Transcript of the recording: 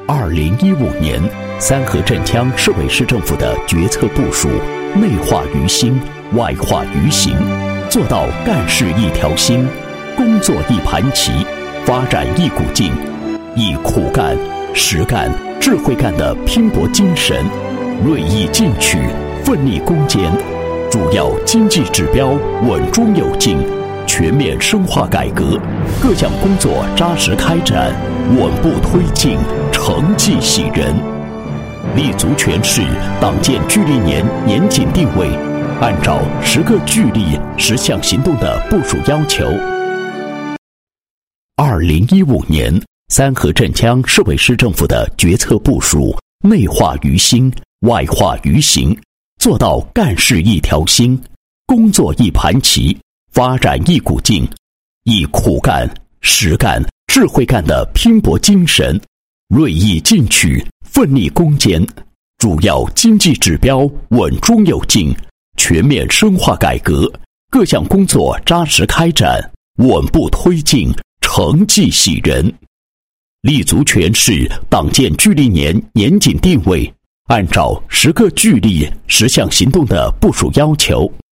2015年，三河镇江市委市政府的决策部署内化于心，外化于行，做到干事一条心，工作一盘棋，发展一股劲，以苦干、实干、智慧干的拼搏精神，锐意进取，奋力攻坚，主要经济指标稳中有进，全面深化改革，各项工作扎实开展，稳步推进，成绩喜人。立足全市党建聚力年年景定位，按照10个聚力10项行动的部署要求。2015年，三河镇江市委市政府的决策部署内化于心，外化于行，做到干事一条心，工作一盘棋，发展一股劲，以苦干、实干、智慧干的拼搏精神，锐意进取，奋力攻坚，主要经济指标稳中有进，全面深化改革，各项工作扎实开展，稳步推进，成绩喜人。立足全市党建聚力年年景定位，按照10个聚力10项行动的部署要求，